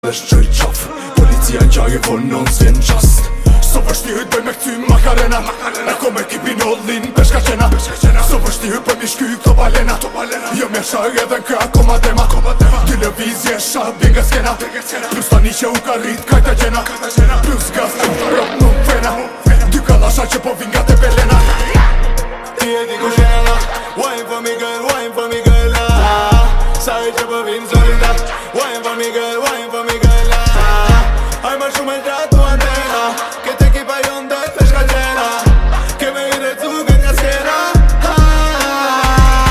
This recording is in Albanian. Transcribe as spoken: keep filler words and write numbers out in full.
Është gjoj qaf, policia gjaj e vonë në zjen gjast. So vështirët bëj me këty makarena, e kom ekipin ollin peshka qena. So vështirët bëj mi shky këto balena, jo me shaj edhe në kra koma dema. Televizje shah binga skena, plus tani që u ka rrit kajta gjena. Plus gaz të të rop nuk frena, dy kalasha që po vinga te belena. Ti e di ku shena, wine for me girl, wine for me girl, ah. Sa e që po vinë solida, wine for me girl, wine for me girl, ah. Ai ma shumë e